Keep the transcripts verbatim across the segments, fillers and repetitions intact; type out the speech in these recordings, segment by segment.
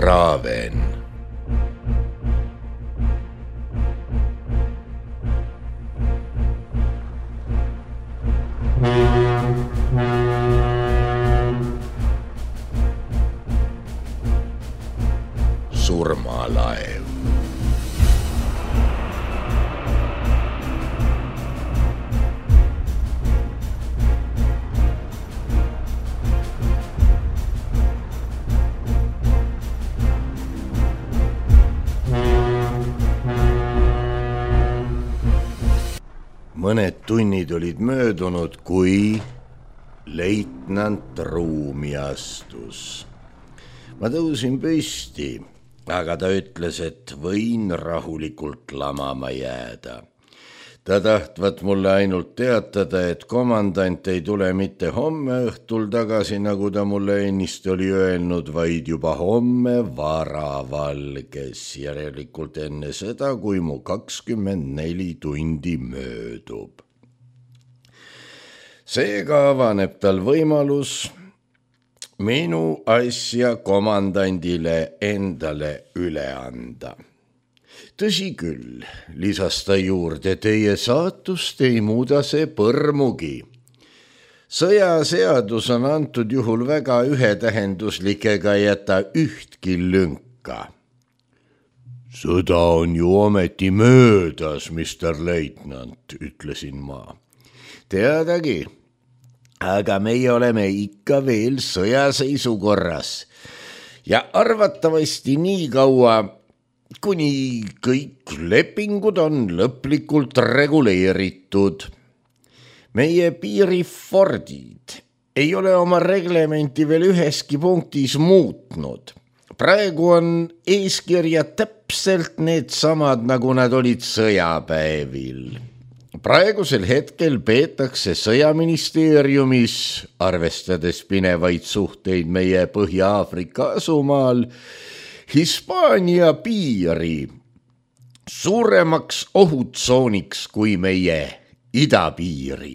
Raven. Surmalaev. Mõned tunnid olid möödunud, kui leitnant ruumi astus. Ma tõusin püsti, aga ta ütles, et võin rahulikult lamama jääda. Ta tahtvat mulle ainult teatada, et komandant ei tule mitte homme õhtul tagasi, nagu ta mulle ennist oli öelnud, vaid juba homme varavalges, järelikult enne seda, kui mu kakskümmend neli tundi möödub. Seega avaneb tal võimalus minu asja komandandile endale üle anda. Tõsi küll, lisas ta juurde, teie saatust ei muuda see põrmugi. Sõjaseadus on antud juhul väga ühetähenduslik ega jäta ühtki lünka. Sõda on ju ometi möödas, mister leitnant, ütlesin ma. Teadagi, aga meie oleme ikka veel sõjaseisukorras ja arvatavasti nii kaua, kuni kõik lepingud on lõplikult reguleeritud. Meie piirifordid ei ole oma reglementi veel üheski punktis muutnud. Praegu on eeskirjad täpselt need samad, nagu nad olid sõjapäevil. Praegusel hetkel peetakse sõjaministeeriumis, arvestades pinevaid suhteid meie Põhja-Aafrika asumaal, Hispaania piiri suuremaks ohutsooniks kui meie idapiiri.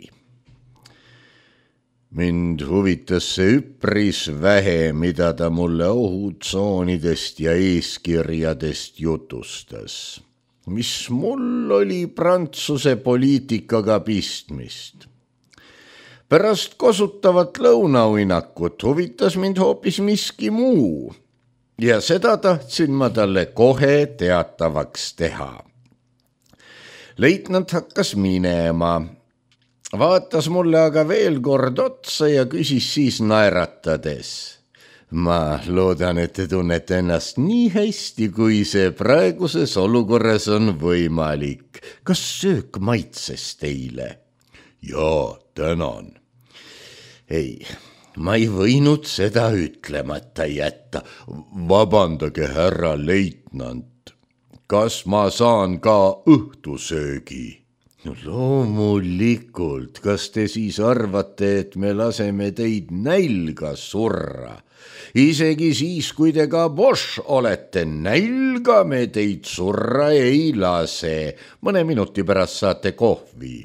Mind huvitas see üpris vähe, mida ta mulle ohutsoonidest ja eeskirjadest jutustas. Mis mul oli Prantsuse poliitikaga pistmist. Pärast kosutavat lõunauinakut huvitas mind hoopis miski muu. Ja seda tahtsin ma talle kohe teatavaks teha. Leitnant hakkas minema, vaatas mulle aga veel kord otsa ja küsis siis naeratades. Ma loodan, et te tunnete ennast nii hästi, kui see praeguses olukorras on võimalik. Kas söök maitses teile? Jaa, tänan. Ei, ma ei võinud seda ütlemata jätta. Vabandage, härra leitnant, kas ma saan ka õhtusöögi? No loomulikult, kas te siis arvate, et me laseme teid nälga surra? Isegi siis, kui te ka Bosch olete, nälga me teid surra ei lase. Mõne minuti pärast saate kohvi.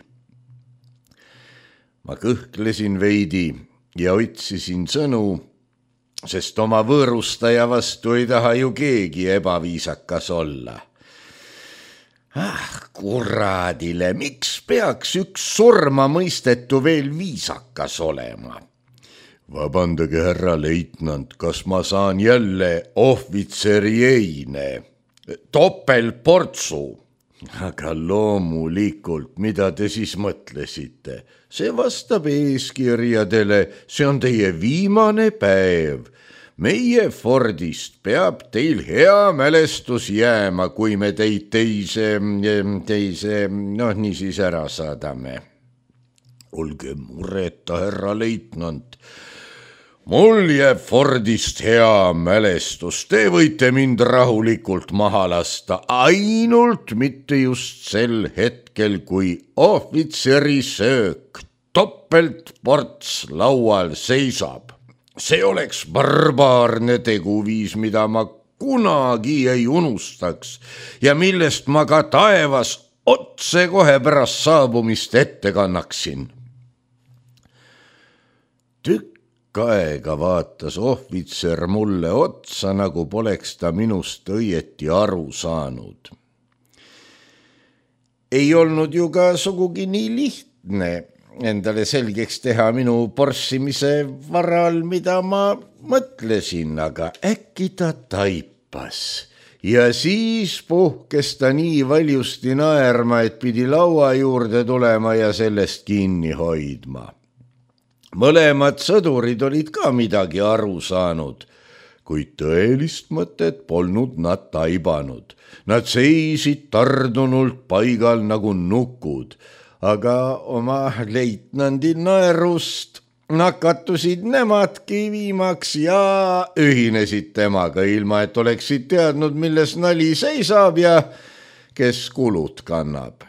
Ma kõhklesin veidi ja otsisin sõnu, sest oma võõrustaja vastu ei taha ju keegi ebaviisakas olla. Ah, kuradile, miks peaks üks surma mõistetu veel viisakas olema? Vabandage, härra leitnant, kas ma saan jälle ohvitseri eine? Topelportsu. Aga loomulikult, mida te siis mõtlesite? See vastab eeskirjadele, see on teie viimane päev. Meie Fordist peab teil hea mälestus jääma, kui me teid teise, teise, noh, niisiis ära saadame. Olge mureta, härra leitnant. Mul jääb Fordist hea mälestus, te võite mind rahulikult maha lasta, ainult mitte just sel hetkel, kui ohvitseri söök topeltports laual seisab. See oleks barbaarne teguviis, mida ma kunagi ei unustaks ja millest ma ka taevas otse kohe pärast saabumist ette kannaksin. Tükk pikka aega vaatas ohvitser mulle otsa, nagu poleks ta minust õieti aru saanud. Ei olnud ju ka sugugi nii lihtne endale selgeks teha minu porssimise varal, mida ma mõtlesin, aga äkki ta taipas. Ja siis puhkes ta nii valjusti naerma, et pidi laua juurde tulema ja sellest kinni hoidma. Mõlemad sõdurid olid ka midagi aru saanud, kuid tõelist mõtet polnud nad taibanud. Nad seisid tardunult paigal nagu nukud, aga oma leitnandi naerust nakatusid nemadki viimaks ja ühinesid temaga, ilma et oleksid teadnud, milles nali seisab ja kes kulud kannab.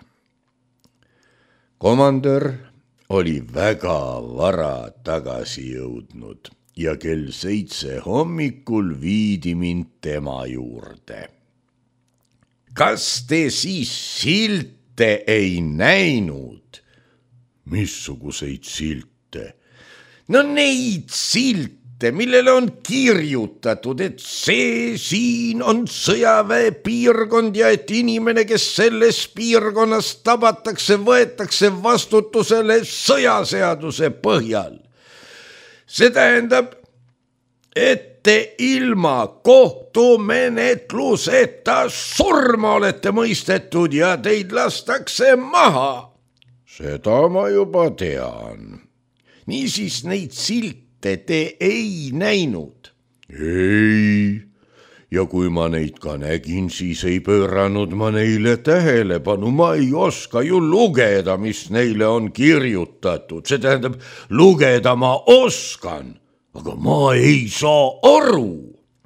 Komandör oli väga vara tagasi jõudnud ja kell seitse hommikul viidi mind tema juurde. Kas te siis silte ei näinud? Missuguseid silte? No neid silte, millele on kirjutatud, et see siin on sõjaväe piirkond ja et inimene, kes selles piirkonnas tabatakse, võetakse vastutusele sõjaseaduse põhjal. See tähendab, et te ilma kohtumenetluseta surma olete mõistetud ja teid lastakse maha. Seda ma juba tean. Niisiis neid silte te ei näinud? Ei, ja kui ma neid ka nägin, siis ei pööranud ma neile tähelepanu. Ma ei oska ju lugeda, mis neile on kirjutatud. See tähendab, lugeda ma oskan, aga ma ei saa aru.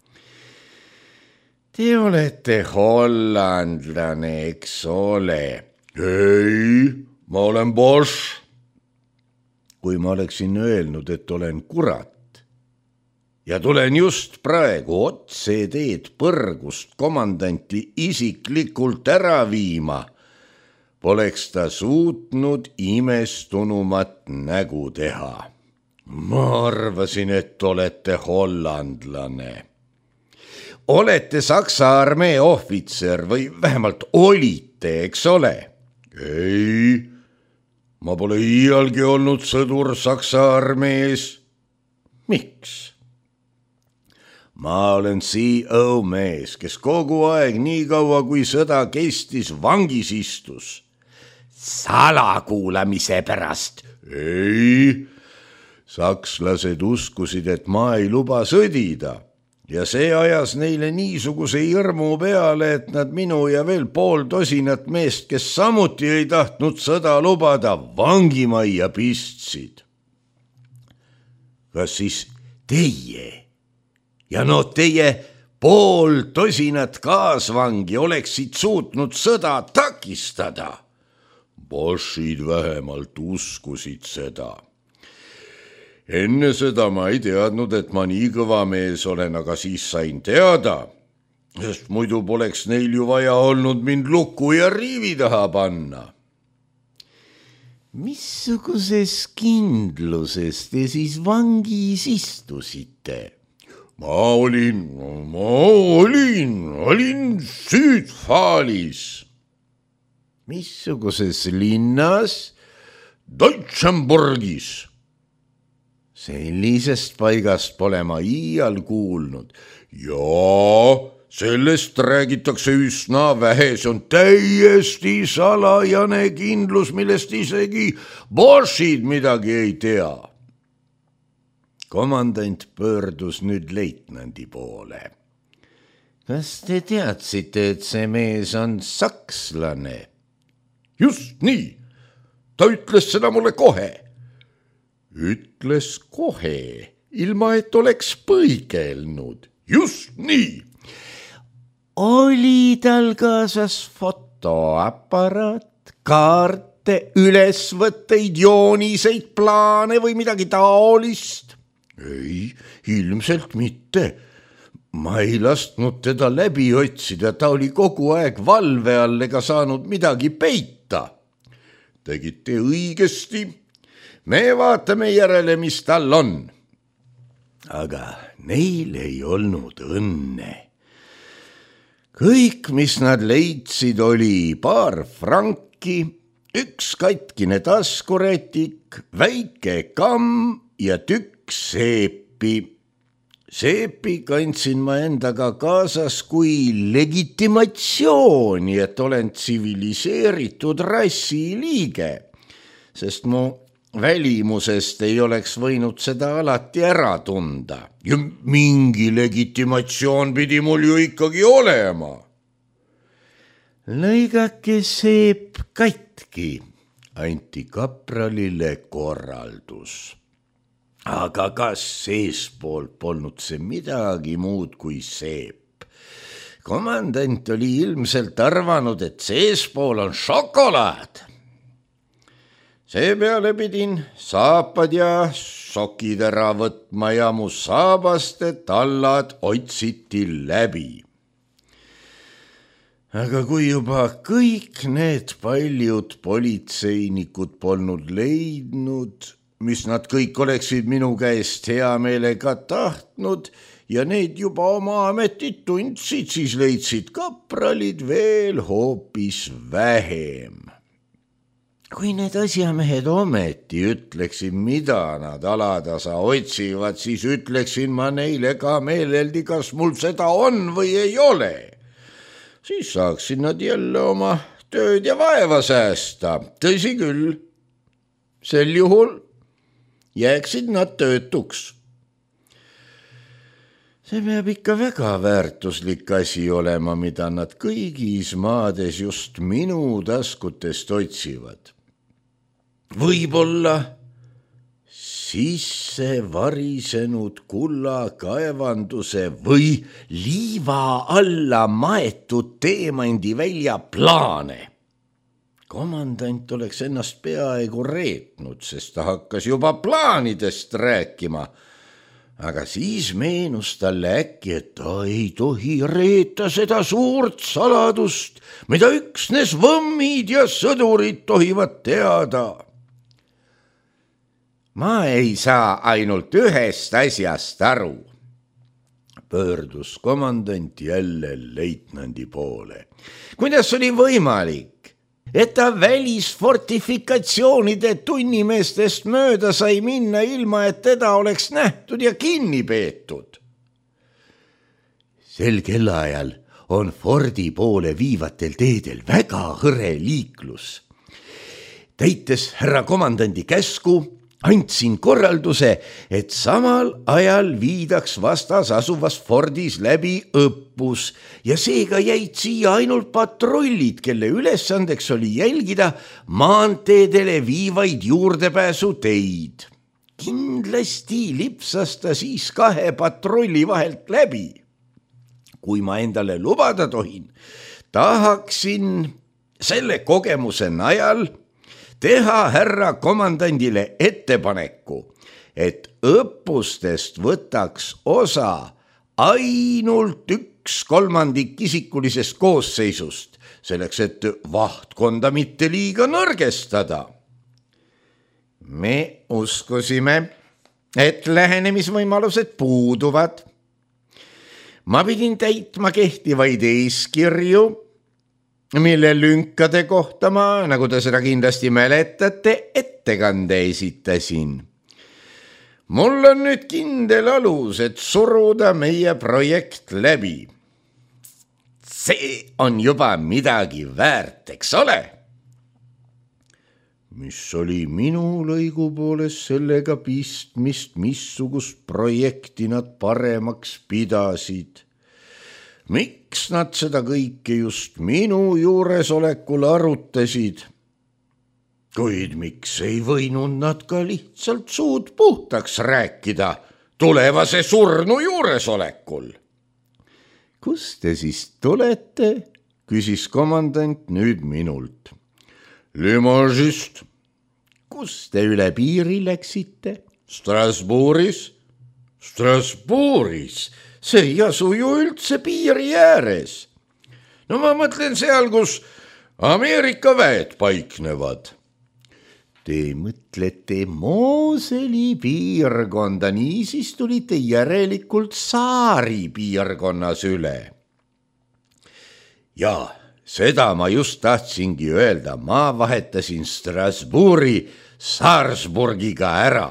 Te olete hollandlane, eks ole? Ei, ma olen Bosch. Kui ma oleksin öelnud, et olen kurat ja tulen just praegu otse teed põrgust komandanti isiklikult ära viima, poleks ta suutnud imestunumat nägu teha. Ma arvasin, et olete hollandlane. Olete Saksa armee ohvitser või vähemalt olite, eks ole? Ei, ma pole iialgi olnud sõdur Saksa armees. Miks? Ma olen C O mees, kes kogu aeg nii kaua, kui sõda kestis, vangis istus. Salakuulamise pärast? Ei, sakslased uskusid, et ma ei luba sõdida. Ja see ajas neile niisuguse hirmu peale, et nad minu ja veel pool tosinat meest, kes samuti ei tahtnud sõda lubada, vangimajja pistsid. Kas siis teie ja no teie pool tosinat kaasvangi oleksid suutnud sõda takistada? Boschid vähemalt uskusid seda. Enne seda ma ei teadnud, et ma nii kõva mees olen, aga siis sain teada, sest muidu poleks neil ju vaja olnud mind luku ja riivi taha panna. Missuguses kindluses te siis vangis istusite? Ma olin, ma olin, olin Südfaalis. Missuguses linnas? Deutschenburgis. Sellisest paigast pole ma iial kuulnud. Jaa, sellest räägitakse üsna vähe, see on täiesti salajane kindlus, millest isegi Boschid midagi ei tea. Komandant pöördus nüüd leitnandi poole. Kas te teadsite, et see mees on sakslane? Just nii, ta ütles seda mulle kohe. Ütles kohe, ilma et oleks põigelnud. Just nii. Oli tal kaasas fotoaparaat, kaarte, ülesvõtteid, jooniseid, plaane või midagi taolist? Ei, ilmselt mitte. Ma ei lasknud teda läbi otsida, ta oli kogu aeg valve all ega saanud midagi peita. Tegite õigesti. Me vaatame järele, mis tal on. aga neil ei olnud õnne. Kõik, mis nad leidsid, oli paar franki, üks katkine taskurätik, väike kamm ja tükk seepi. Seepi kandsin ma endaga kaasas kui legitimatsiooni, et olen tsiviliseeritud rassi liige, sest mu välimusest ei oleks võinud seda alati ära tunda. Ja mingi legitimatsioon pidi mul ju ikkagi olema. Lõigake seep katki, anti kapralile korraldus. Aga kas seespoolt polnud see midagi muud kui seep? Komandant oli ilmselt arvanud, et seespool on šokolaad. Seepeale pidin saapad ja sokid ära võtma ja mu saabaste tallad otsiti läbi. Aga kui juba kõik need paljud politseinikud polnud leidnud, mis nad kõik oleksid minu käest hea meelega tahtnud ja need juba oma ametit tundsid, siis leidsid kapralid veel hoopis vähem. Kui need asjamehed ometi ütleksid, mida nad alatasa otsivad, siis ütleksin ma neile ka meeleldi, kas mul seda on või ei ole. Siis saaksid nad jälle oma tööd ja vaeva säästa. Tõsi küll, sel juhul jääksid nad töötuks. See peab ikka väga väärtuslik asi olema, mida nad kõigis maades just minu taskutest otsivad. Võib-olla sisse varisenud kullakaevanduse või liiva alla maetud teemandi välja plaane. Komandant oleks ennast peaaegu reetnud, sest ta hakkas juba plaanidest rääkima. Aga siis meenus talle äkki, et ta ei tohi reeta seda suurt saladust, mida üksnes võmmid ja sõdurid tohivad teada. Ma ei saa ainult ühest asjast aru, pöördus komandant jälle leitnandi poole. Kuidas oli võimalik, et ta välisfortifikatsioonide tunnimeestest mööda sai minna ilma, et teda oleks nähtud ja kinni peetud? Sel kellaajal on Fordi poole viivatel teedel väga hõre liiklus. Täites härra komandandi käsku, andsin korralduse, et samal ajal viidaks vastas asuvas Fordis läbi õppus ja seega jäid siia ainult patrullid, kelle ülesandeks oli jälgida maanteedele viivaid juurdepääsuteid. Kindlasti lipsas ta siis kahe patrulli vahelt läbi. Kui ma endale lubada tohin, tahaksin selle kogemuse najal teha härra komandandile ettepaneku, et õppustest võtaks osa ainult üks kolmandik isikulisest koosseisust, selleks et vahtkonda mitte liiga nõrgestada. Me uskusime, et lähenemisvõimalused puuduvad. Ma pidin täitma kehtivaid eeskirju, mille lünkade kohta ma, nagu te seda kindlasti mäletate, ettekande esitasin. Mul on nüüd kindel alus, et suruda meie projekt läbi. See on juba midagi väärt, eks ole? Mis oli minu lõigu poolest sellega pistmist, missugust projekti nad paremaks pidasid? Miks nad seda kõike just minu juuresolekul arutasid? Kuid miks ei võinud nad ka lihtsalt suud puhtaks rääkida tulevase surnu juuresolekul? Kus te siis tulete? Küsis komandant nüüd minult. Limožist. Kus te üle piiri läksite? Strasbourgis. Strasbourgis? See ei asu ju üldse piiri ääres. No ma mõtlen seal, kus Ameerika väed paiknevad. Te mõtlete Mooseli piirkonda, niisiis tulite järelikult Saari piirkonnas üle. Jaa, seda ma just tahtsingi öelda, ma vahetasin Strasbourgi Saarsburgiga ära.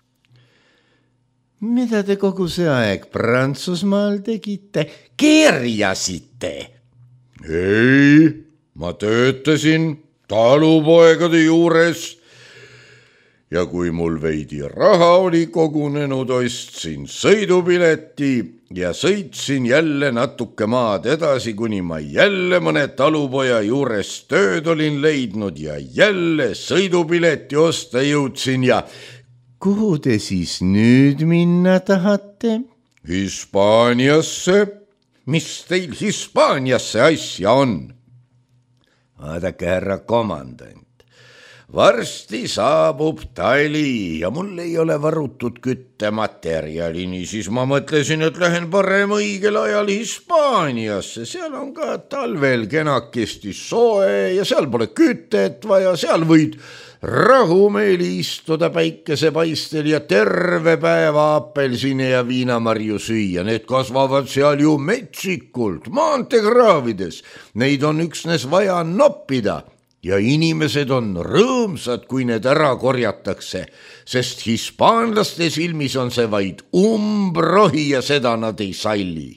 Mida te kogu see aeg Prantsusmaal tegite? Kerjasite? Ei, ma töötasin talupoegade juures ja kui mul veidi raha oli kogunenud, ostsin sõidupileti ja sõitsin jälle natuke maad edasi, kuni ma jälle mõne talupoja juures tööd olin leidnud ja jälle sõidupileti osta jõudsin ja kuhu te siis nüüd minna tahate? Hispaaniasse. Mis teil Hispaaniasse asja on? Vaadake, härra komandant. Varsti saabub tali ja mul ei ole varutud küttematerjali, nii siis ma mõtlesin, et lähen parem õigel ajal Hispaaniasse. Seal on ka talvel kenakesti soe ja seal pole kütet vaja, seal võid rahumeeli istuda päikesepaistel ja terve päeva apelsine ja viinamarju süüa. Need kasvavad seal ju metsikult, maanteekraavides. Neid on üksnes vaja noppida. Ja inimesed on rõõmsad, kui need ära korjatakse, sest hispaanlaste silmis on see vaid umbrohi ja seda nad ei salli.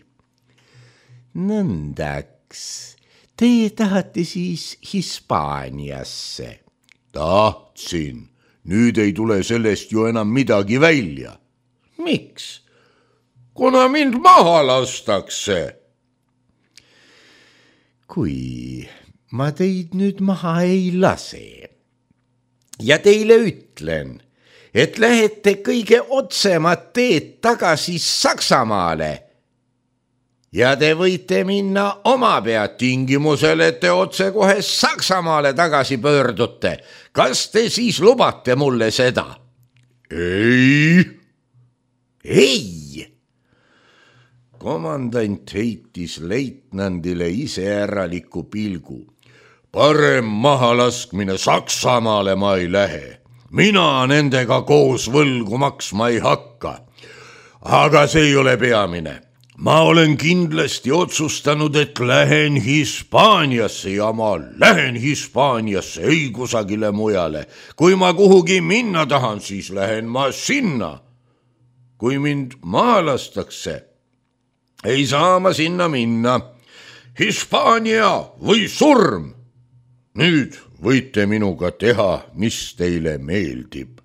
Nõndaks, teie tahate siis Hispaaniasse? Tahtsin, nüüd ei tule sellest ju enam midagi välja. Miks? Kuna mind maha lastakse. Kui ma teid nüüd maha ei lase ja teile ütlen, et lähete kõige otsemat teed tagasi Saksamaale ja te võite minna oma pead tingimusel, et te otse kohe Saksamaale tagasi pöördute. Kas te siis lubate mulle seda? Ei. Ei. Komandant heitis leitnandile iseäraliku pilgu. Parem mahalaskmine Saksamaale ma ei lähe. Mina nendega koos võlgu maksma ei hakka. Aga see ei ole peamine. Ma olen kindlasti otsustanud, et lähen Hispaaniasse ja ma lähen Hispaaniasse, ei kusagile mujale. Kui ma kuhugi minna tahan, siis lähen ma sinna. Kui mind maha lastakse, ei saa ma sinna minna. Hispaania või surm. Nüüd võite minuga teha, mis teile meeldib.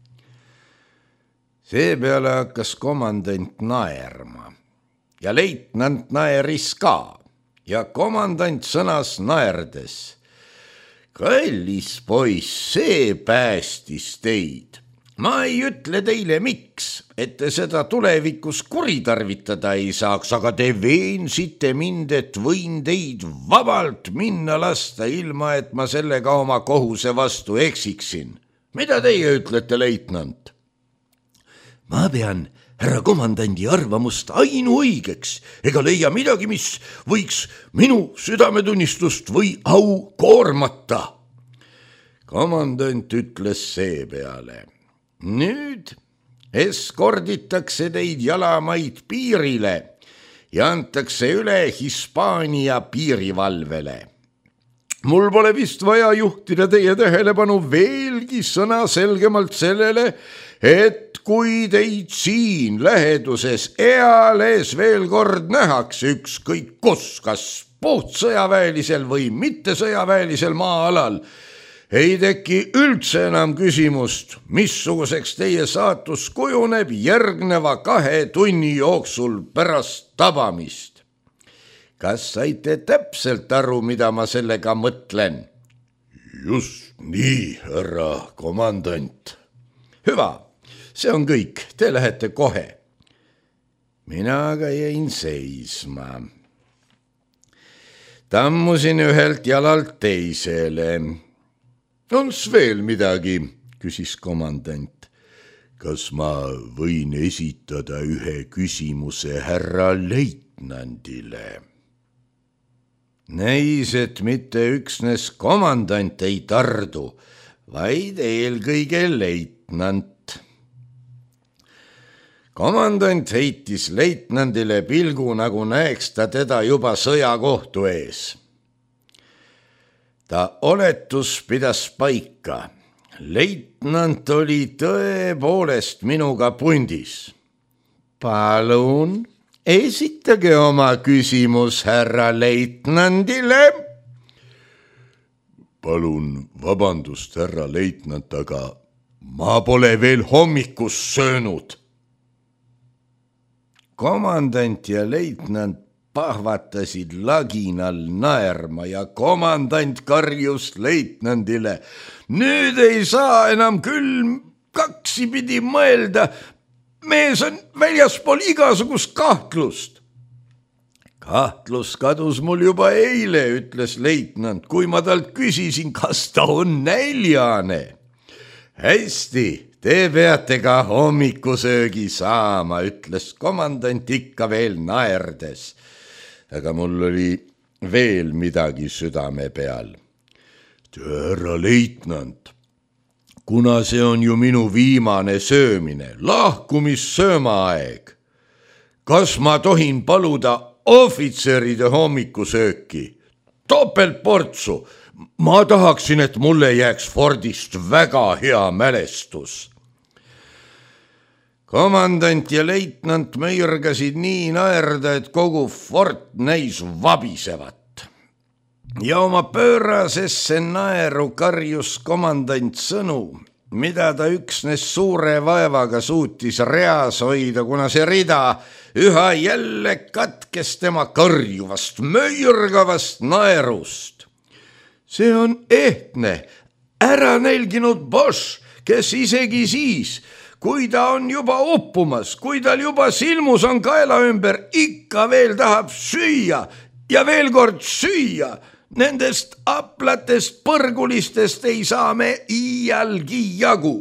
Seepeale hakkas komandant naerma ja leitnant naeris ka ja komandant sõnas naerdes. Kallis poiss, see päästis teid. Ma ei ütle teile miks, et te seda tulevikus kuritarvitada ei saaks, aga te veensite mind, et võin teid vabalt minna lasta, ilma et ma sellega oma kohuse vastu eksiksin. Mida teie ütlete, leitnant? Ma pean härra komandandi arvamust ainuõigeks ega leia midagi, mis võiks minu südametunnistust või au koormata. Komandant ütles seepeale. Nüüd eskorditakse teid jalamaid piirile ja antakse üle Hispaania piirivalvele. Mul pole vist vaja juhtida teie tähelepanu veelgi sõna selgemalt sellele, et kui teid siin läheduses eales veel kord nähakse ükskõik kus, kas puht sõjaväelisel või mitte sõjaväelisel maa-alal, ei teki üldse enam küsimust, missuguseks teie saatus kujuneb järgneva kahe tunni jooksul pärast tabamist. Kas saite täpselt aru, mida ma sellega mõtlen? Just nii, härra komandant. Hüva, see on kõik, te lähete kohe. Mina aga jäin seisma. Tammusin ühelt jalalt teisele. Ons veel midagi, küsis komandant. Kas ma võin esitada ühe küsimuse härra leitnandile? Näis, et mitte üksnes komandant ei tardu, vaid eelkõige leitnant. Komandant heitis leitnandile pilgu, nagu näeks ta teda juba sõjakohtu ees. Ta oletus pidas paika. Leitnant oli tõepoolest minuga pundis. Palun, esitage oma küsimus härra leitnandile. Palun vabandust, härra leitnant, aga ma pole veel hommikus söönud. Komandant ja leitnant pahvatasid laginal naerma ja komandant karjus leitnandile. Nüüd ei saa enam küll kaksipidi mõelda. Mees on väljaspool igasugust kahtlust. Kahtlus kadus mul juba eile, ütles leitnant, kui ma talt küsisin, kas ta on näljane. Hästi, te peate ka hommikusöögi saama, ütles komandant ikka veel naerdes. Aga mul oli veel midagi südame peal. Härra leitnant, kuna see on ju minu viimane söömine, lahkumissöömaaeg, kas ma tohin paluda ohvitseride hommikusööki? Topeltportsu. Ma tahaksin, et mulle jääks Fordist väga hea mälestus. Komandant ja leitnant möirgasid nii naerda, et kogu fort näis vabisevat. Ja oma pöörasesse naeru karjus komandant sõnu, mida ta üksnes suure vaevaga suutis reas hoida, kuna see rida üha jälle katkes tema karjuvast, möirgavast naerust. See on ehtne, ära nälginud Bosch, kes isegi siis, kui ta on juba uppumas, kui tal juba silmus on kaela ümber, ikka veel tahab süüa ja veel kord süüa. Nendest aplatest põrgulistest ei saa me iialgi jagu.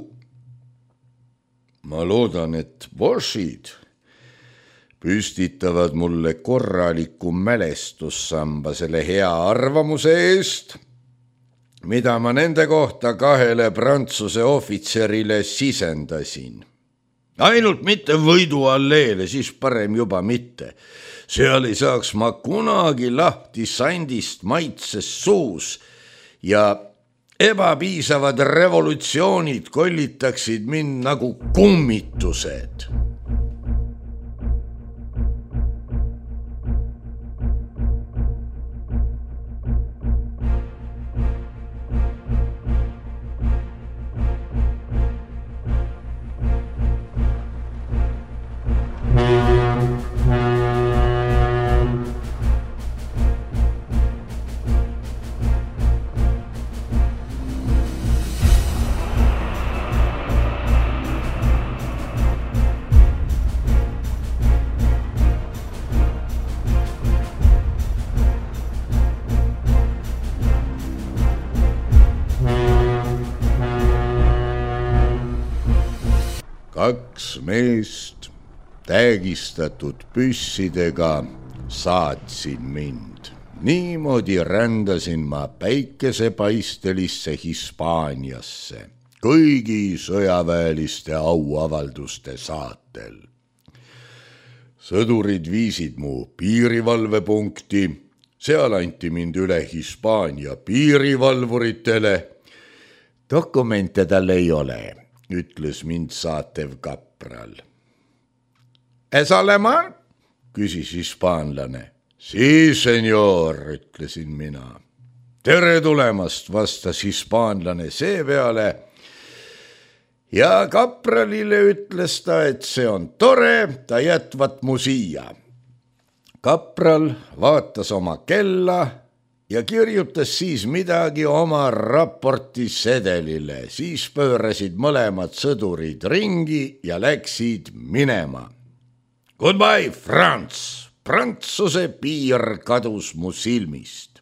Ma loodan, et Boschid püstitavad mulle korraliku mälestussamba selle hea arvamuse eest, mida ma nende kohta kahele prantsuse ohvitserile sisendasin. Ainult mitte võidualleele, siis parem juba mitte. Seal ei saaks ma kunagi lahti sandist maitses suus ja ebapiisavad revolutsioonid kollitaksid mind nagu kummitused. Kaks meest täägistatud püssidega saatsin mind. Niimoodi rändasin ma päikesepaistelisse Hispaaniasse, kõigi sõjaväeliste auavalduste saatel. Sõdurid viisid mu piirivalvepunkti, seal anti mind üle Hispaania piirivalvuritele. Dokumente tal ei ole, ütles mind saatev kapral. Es oleman? Küsis hispaanlane. Si, senor, ütlesin mina. Tere tulemast, vastas hispaanlane seepeale. Ja kapralile ütles ta, et see on tore, ta jätvat mu siia. Kapral vaatas oma kella ja kirjutas siis midagi oma raporti sedelile. Siis pöörasid mõlemad sõdurid ringi ja läksid minema. Goodbye, France! Prantsuse piir kadus mu silmist.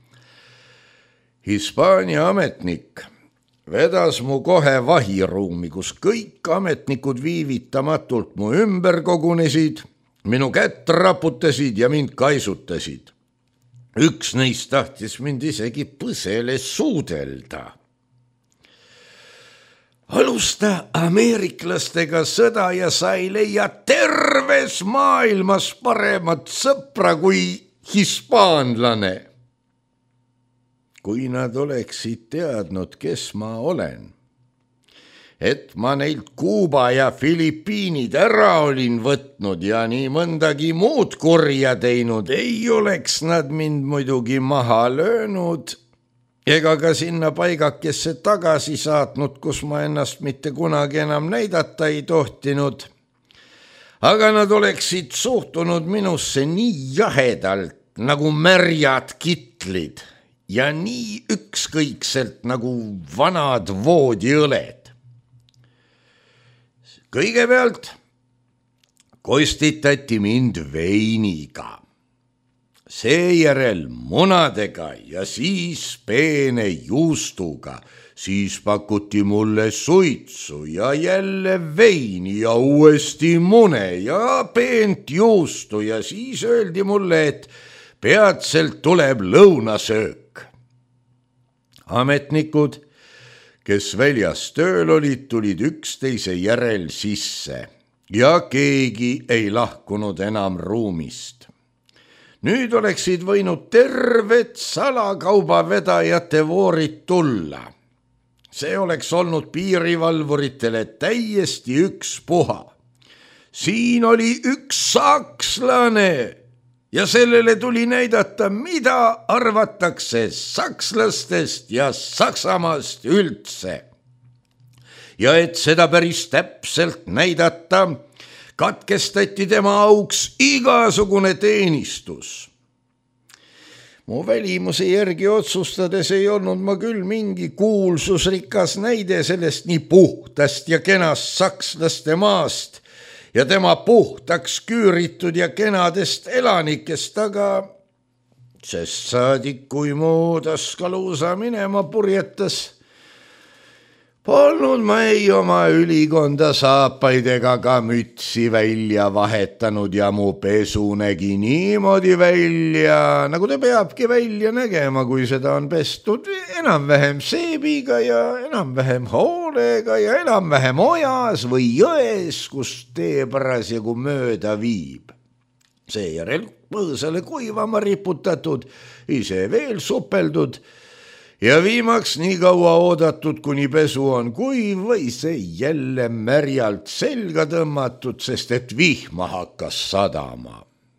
Hispaania ametnik vedas mu kohe vahiruumi, kus kõik ametnikud viivitamatult mu ümber kogunesid, minu kätt raputasid ja mind kaisutasid. Üks neist tahtis mind isegi põsele suudelda. alusta ameeriklastega sõda ja sa ei leia terves maailmas paremat sõpra kui hispaanlane. Kui nad oleksid teadnud, kes ma olen, et ma neilt Kuuba ja Filipiinid ära olin võtnud ja nii mõndagi muud kurja teinud, ei oleks nad mind muidugi maha löönud ega ka sinna paigakesse tagasi saatnud, kus ma ennast mitte kunagi enam näidata ei tohtinud. Aga nad oleksid suhtunud minusse nii jahedalt nagu märjad kitlid ja nii ükskõikselt nagu vanad voodiõled. Kõigepealt kostitati mind veiniga, seejärel munadega ja siis peene juustuga, siis pakuti mulle suitsu ja jälle veini ja uuesti mune ja peent juustu ja siis öeldi mulle, et peatselt tuleb lõunasöök. Ametnikud, kes väljas tööl olid, tulid üksteise järel sisse ja keegi ei lahkunud enam ruumist. Nüüd oleksid võinud terved salakaubavedajate voorid tulla. See oleks olnud piirivalvuritele täiesti ükspuha. Siin oli üks sakslane ja sellele tuli näidata, mida arvatakse sakslastest ja Saksamaast üldse. Ja et seda päris täpselt näidata, katkestati tema auks igasugune teenistus. Mu välimuse järgi otsustades ei olnud ma küll mingi kuulsusrikas näide sellest nii puhtast ja kenast sakslaste maast ja tema puhtaks küüritud ja kenadest elanikest, aga sest saadik, kui mu Tuscaloosa minema purjetas, polnud ma ei oma ülikonda saapaid ega ka mütsi välja vahetanud ja mu pesu nägi niimoodi välja, nagu ta peabki välja nägema, kui seda on pestud enam-vähem seebiga ja enam-vähem hoolega ja enam-vähem ojas või jões, kus tee parasjagu mööda viib. Seejärel põõsale kuivama riputatud, ise veel supeldud ja viimaks nii kaua oodatud, kuni pesu on kuiv või see jälle märjalt selga tõmmatud, sest et vihma hakkas sadama.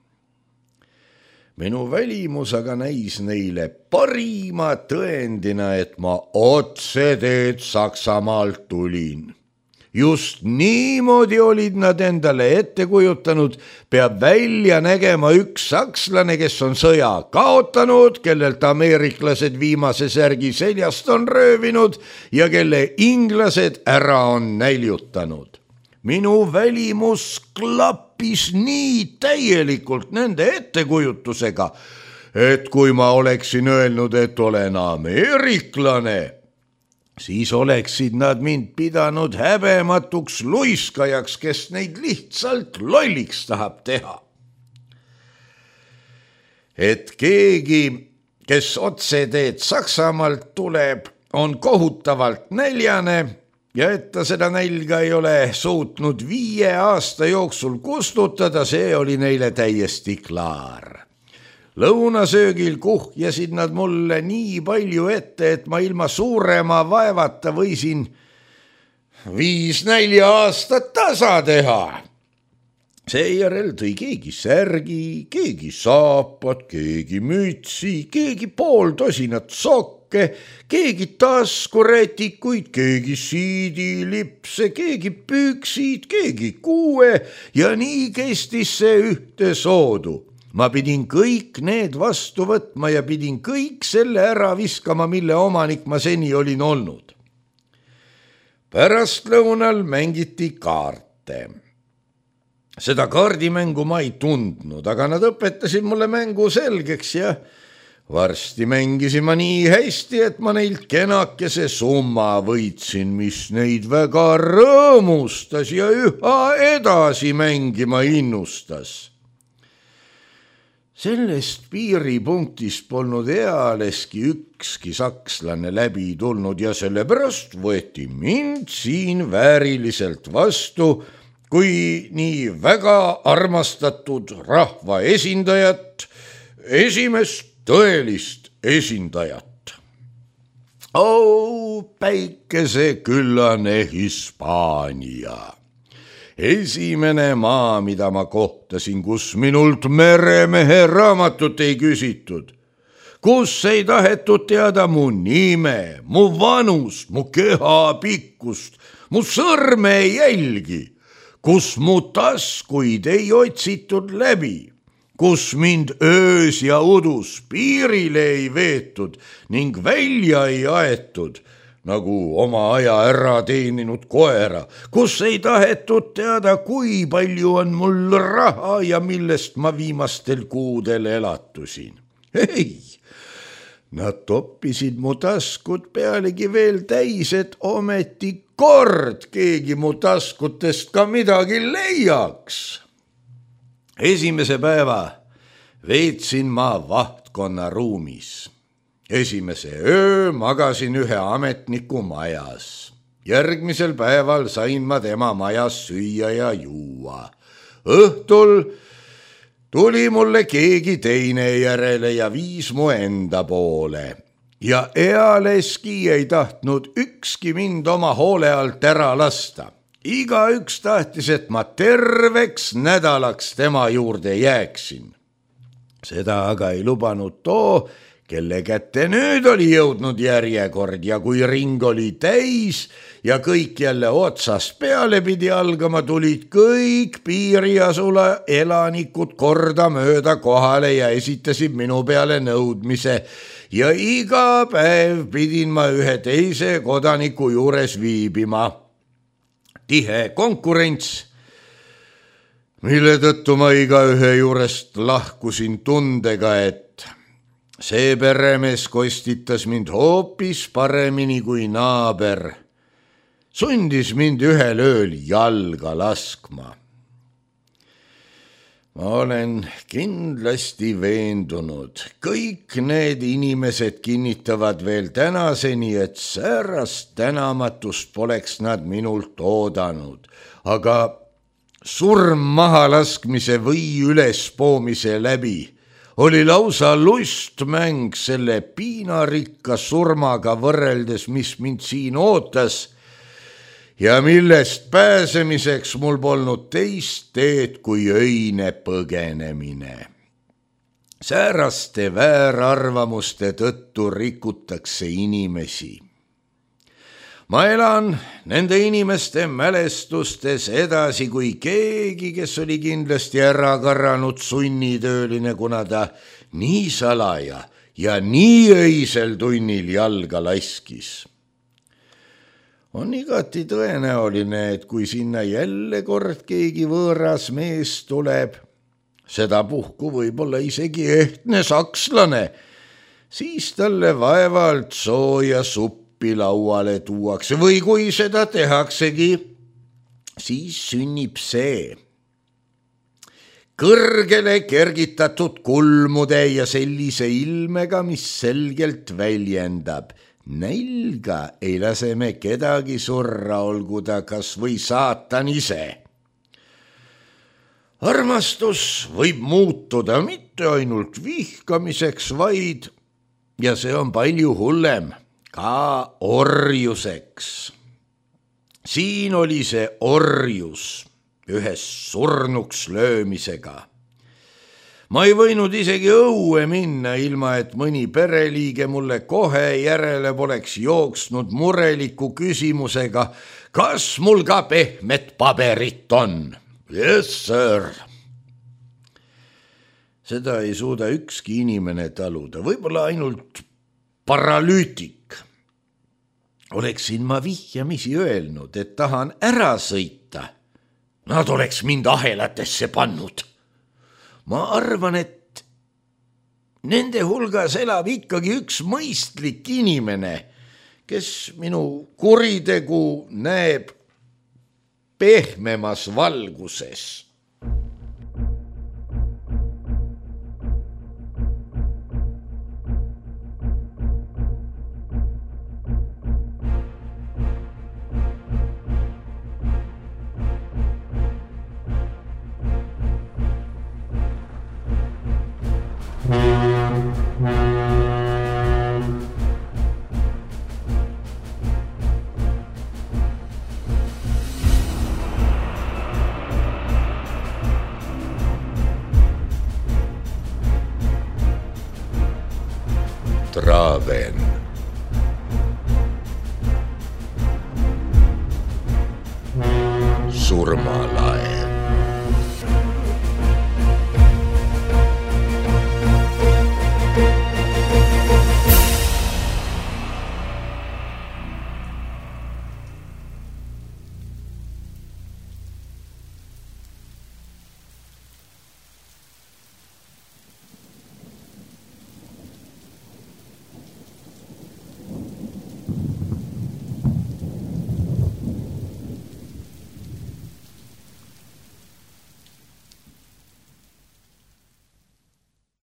Minu välimus aga näis neile parima tõendina, et ma otseteed Saksamaalt tulin. Just niimoodi olid nad endale ette kujutanud, peab välja nägema üks sakslane, kes on sõja kaotanud, kellelt ameeriklased viimase särgi seljast on röövinud ja kelle inglased ära on näljutanud. Minu välimus klappis nii täielikult nende ettekujutusega, et kui ma oleksin öelnud, et olen ameeriklane, siis oleksid nad mind pidanud häbematuks luiskajaks, kes neid lihtsalt lolliks tahab teha. Et keegi, kes otseteed Saksamaalt tuleb, on kohutavalt näljane ja et ta seda nälga ei ole suutnud viie aasta jooksul kustutada, see oli neile täiesti klaar. Lõunasöögil kuhjasid nad mulle nii palju ette, et ma ilma suurema vaevata võisin viis nälja aastat tasa teha. Seejärel tõi keegi särgi, keegi saapad, keegi mütsi, keegi pool tosinat sokke, keegi taskurätikuid, keegi siidilipse, keegi püksid, keegi kuue ja nii kestis see ühte soodu. Ma pidin kõik need vastu võtma ja pidin kõik selle ära viskama, mille omanik ma seni olin olnud. Pärastlõunal mängiti kaarte. Seda kaardimängu ma ei tundnud, aga nad õpetasid mulle mängu selgeks ja varsti mängisin ma nii hästi, et ma neilt kenakese summa võitsin, mis neid väga rõõmustas ja üha edasi mängima innustas. Sellest piiripunktist polnud ealeski ükski sakslane läbi tulnud ja sellepärast võeti mind siin vääriliselt vastu kui nii väga armastatud rahva esindajat, esimest tõelist esindajat. Oh, päikeseküllane Hispaania. Esimene maa, mida ma kohtasin, kus minult meremehe raamatut ei küsitud, kus ei tahetud teada mu nime, mu vanust, mu keha pikkust, mu sõrmejälgi, kus mu taskuid ei otsitud läbi, kus mind öös ja udus piirile ei veetud ning välja ei aetud, nagu oma aja ära teeninud koera, kus ei tahetud teada, kui palju on mul raha ja millest ma viimastel kuudel elatusin. Ei, nad toppisid mu taskud pealegi veel täis, et ometi kord keegi mu taskutest ka midagi leiaks. Esimese päeva veetsin ma vahtkonna ruumis. Esimese öö magasin ühe ametniku majas. Järgmisel päeval sain ma tema majas süüa ja juua. Õhtul tuli mulle keegi teine järele ja viis mu enda poole. Ja ealeski ei tahtnud ükski mind oma hoole alt ära lasta. Igaüks tahtis, et ma terveks nädalaks tema juurde jääksin. Seda aga ei lubanud too, kelle kätte nüüd oli jõudnud järjekord ja kui ring oli täis ja kõik jälle otsast peale pidi algama, tulid kõik piiriasula elanikud kordamööda kohale ja esitasid minu peale nõudmise ja iga päev pidin ma ühe teise kodaniku juures viibima. Tihe konkurents, mille tõttu ma igaühe juurest lahkusin tundega, et see peremees kostitas mind hoopis paremini kui naaber, sundis mind ühel ööl jalga laskma. Ma olen kindlasti veendunud, kõik need inimesed kinnitavad veel tänaseni, et säärast tänamatust poleks nad minult oodanud, aga surm mahalaskmise või ülespoomise läbi oli lausa lustmäng selle piinarikka surmaga võrreldes, mis mind siin ootas ja millest pääsemiseks mul polnud teist teed kui öine põgenemine. Sääraste väärarvamuste tõttu rikutakse inimesi. Ma elan nende inimeste mälestustes edasi kui keegi, kes oli kindlasti ära karranud sunnitööline, kuna ta nii salaja ja nii öisel tunnil jalga laskis. On igati tõenäoline, et kui sinna jälle kord keegi võõras mees tuleb, seda puhku võib-olla isegi ehtne sakslane, siis talle vaevalt sooja suppi lauale tuuakse või kui seda tehaksegi, siis sünnib see. Kõrgele kergitatud kulmude ja sellise ilmega, mis selgelt väljendab, nälga ei lase me kedagi surra, olgu ta kas või saatan ise. Armastus võib muutuda mitte ainult vihkamiseks, vaid, ja see on palju hullem, ka orjuseks. Siin oli see orjus ühes surnuks löömisega. Ma ei võinud isegi õue minna, ilma et mõni pereliige mulle kohe järele poleks jooksnud mureliku küsimusega, kas mul ka pehmet paberit on? Yes, sir. Seda ei suuda ükski inimene taluda, võib-olla ainult paralüütik. Oleksin ma vihjamisi öelnud, et tahan ära sõita. Nad oleks mind ahelatesse pannud. Ma arvan, et nende hulgas elab ikkagi üks mõistlik inimene, kes minu kuritegu näeb pehmemas valguses. Beethoven. Surmalae.